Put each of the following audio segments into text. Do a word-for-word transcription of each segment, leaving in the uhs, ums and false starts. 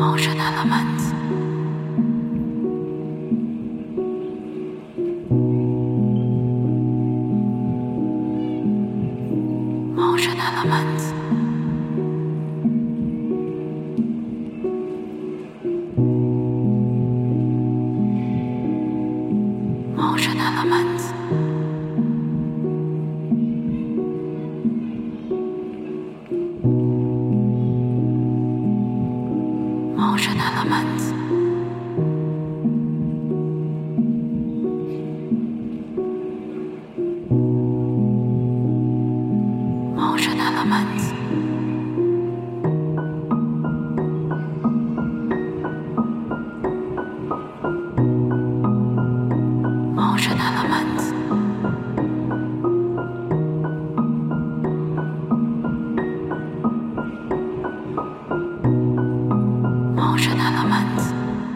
Emotional Elements. Emotional Elements. Emotional Elements. Emotional Elements. Emotional Elements. Emotional Elements. Emotional Elements.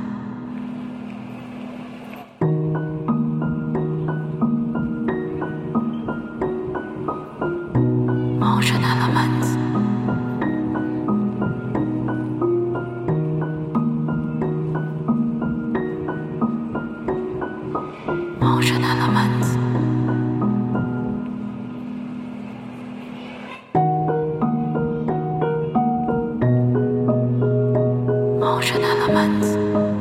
Emotional Elements. Emotional Elements. Emotional Elements.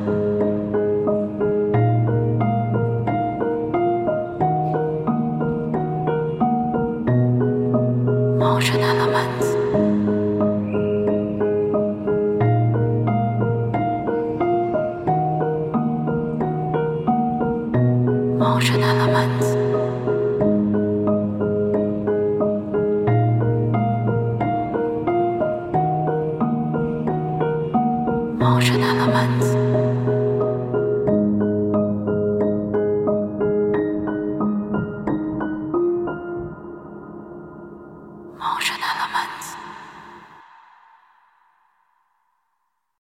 Emotional Elements. Emotional Elements. Emotional Elements. Emotional Elements.